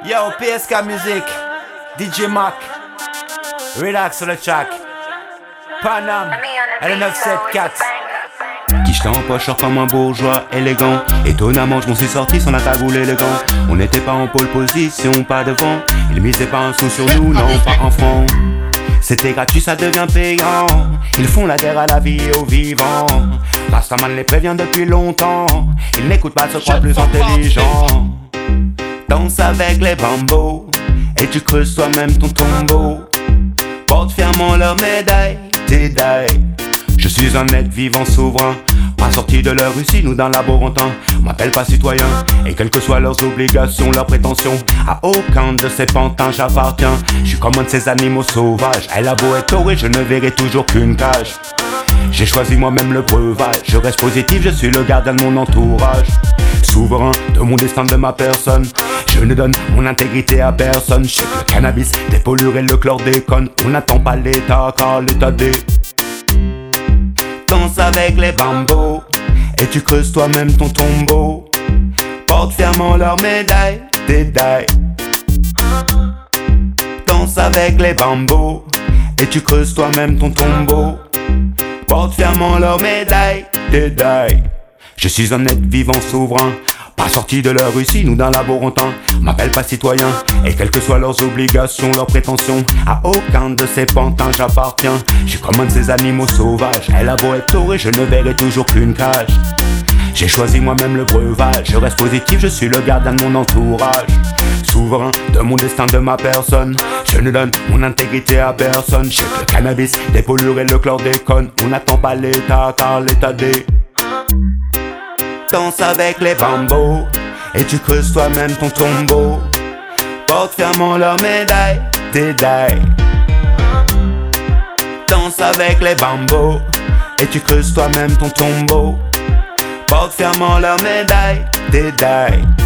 Yo, PSK Music, DJ Mac, relax sur le track. Panam, L974. Quiche en poche, sort comme un bourgeois élégant. Étonnamment, je m'en suis sorti sans la cagoule élégant. On n'était pas en pole position, pas devant. Ils misaient pas un sou sur nous, non, pas un franc. C'était gratuit, ça devient payant. Ils font la guerre à la vie et aux vivants. Rastaman les prévient depuis longtemps. Ils n'écoutent pas, se croient plus intelligents. Danse avec les bambos et tu creuses toi-même ton tombeau. Porte fièrement leur médaille, dédaille. Je suis un être vivant souverain, pas sorti de leur Russie, nous d'un laborantin. M'appelle pas citoyen, et quelles que soient leurs obligations, leurs prétentions, à aucun de ces pantins j'appartiens. Je suis comme un de ces animaux sauvages. Elle a beau être dorée, je ne verrai toujours qu'une cage. J'ai choisi moi-même le breuvage. Je reste positif, je suis le gardien de mon entourage. Souverain de mon destin, de ma personne. Je ne donne mon intégrité à personne. Je sais que le cannabis dépolluerait le chlordécone. On n'attend pas l'état car l'état des... Danse avec les bambos et tu creuses toi-même ton tombeau. Porte fièrement leur médaille, dédaille. Danse avec les bambos et tu creuses toi-même ton tombeau. Porte fièrement leur médaille, dédaille. Je suis un être vivant souverain, pas sorti de leur Russie, nous d'un laborantin. M'appelle pas citoyen, et quelles que soient leurs obligations, leurs prétentions, à aucun de ces pantins j'appartiens. Je suis comme un de ces animaux sauvages. Elle a beau être dorée, je ne verrai toujours qu'une cage. J'ai choisi moi-même le breuvage. Je reste positif, je suis le gardien de mon entourage. Souverain de mon destin, de ma personne. Je ne donne mon intégrité à personne. Je sais que le cannabis dépolluerait le chlordécone. On n'attend pas l'état car l'état des... Danse avec les bambos et tu creuses toi-même ton tombeau. Porte fièrement leur médaille, dédaille. Danse avec les bambos et tu creuses toi-même ton tombeau. Porte fièrement leur médaille, dédaille.